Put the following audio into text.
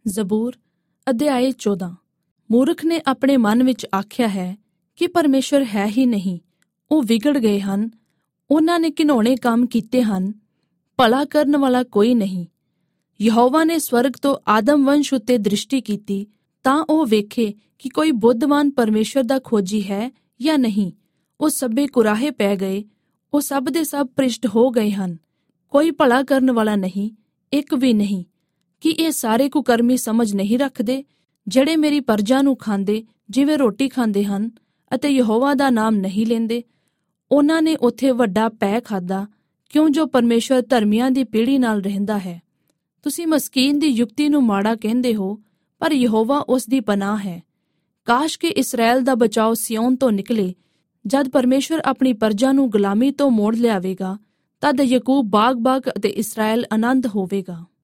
ਜ਼ਬੂਰ ਅਧਿਆਇ 14। ਮੂਰਖ ਨੇ ਆਪਣੇ ਮਨ ਵਿੱਚ ਆਖਿਆ ਹੈ ਕਿ ਪਰਮੇਸ਼ਰ ਹੈ ਹੀ ਨਹੀਂ। ਉਹ ਵਿਗੜ ਗਏ ਹਨ, ਉਹਨਾਂ ਨੇ ਘਿਨੌਣੇ ਕੰਮ ਕੀਤੇ ਹਨ, ਭਲਾ ਕਰਨ ਵਾਲਾ ਕੋਈ ਨਹੀਂ। ਯਹੋਵਾ ਨੇ ਸਵਰਗ ਤੋਂ ਆਦਮ ਵੰਸ਼ ਉੱਤੇ ਦ੍ਰਿਸ਼ਟੀ ਕੀਤੀ ਤਾਂ ਉਹ ਵੇਖੇ ਕਿ ਕੋਈ ਬੁੱਧਵਾਨ ਪਰਮੇਸ਼ਰ ਦਾ ਖੋਜੀ ਹੈ ਜਾਂ ਨਹੀਂ। ਉਹ ਸਭੇ ਕੁਰਾਹੇ ਪੈ ਗਏ, ਉਹ ਸਭ ਦੇ ਸਭ ਭ੍ਰਿਸ਼ਟ ਹੋ ਗਏ ਹਨ। ਕੋਈ ਭਲਾ ਕਰਨ ਵਾਲਾ ਨਹੀਂ, ਇੱਕ ਵੀ ਨਹੀਂ। ਕਿ ਇਹ ਸਾਰੇ ਕੁਕਰਮੀ ਸਮਝ ਨਹੀਂ ਰੱਖਦੇ, ਜਿਹੜੇ ਮੇਰੀ ਪਰਜਾ ਨੂੰ ਖਾਂਦੇ ਜਿਵੇਂ ਰੋਟੀ ਖਾਂਦੇ ਹਨ ਅਤੇ ਯਹੋਵਾ ਦਾ ਨਾਮ ਨਹੀਂ ਲੈਂਦੇ? ਉਹਨਾਂ ਨੇ ਉੱਥੇ ਵੱਡਾ ਪੈ ਖਾਧਾ, ਕਿਉਂ ਜੋ ਪਰਮੇਸ਼ਰ ਧਰਮੀਆਂ ਦੀ ਪੀੜ੍ਹੀ ਨਾਲ ਰਹਿੰਦਾ ਹੈ। ਤੁਸੀਂ ਮਸਕੀਨ ਦੀ ਯੁਕਤੀ ਨੂੰ ਮਾੜਾ ਕਹਿੰਦੇ ਹੋ, ਪਰ ਯਹੋਵਾ ਉਸ ਦੀ ਪਨਾਹ ਹੈ। ਕਾਸ਼ ਕਿ ਇਸਰਾਏਲ ਦਾ ਬਚਾਓ ਸਿਯੋਨ ਤੋਂ ਨਿਕਲੇ। ਜਦ ਪਰਮੇਸ਼ਰ ਆਪਣੀ ਪਰਜਾ ਨੂੰ ਗੁਲਾਮੀ ਤੋਂ ਮੋੜ ਲਿਆਵੇਗਾ, ਤਦ ਯਕੂਬ ਬਾਗ-ਬਾਗ ਅਤੇ ਇਸਰਾਏਲ ਆਨੰਦ ਹੋਵੇਗਾ।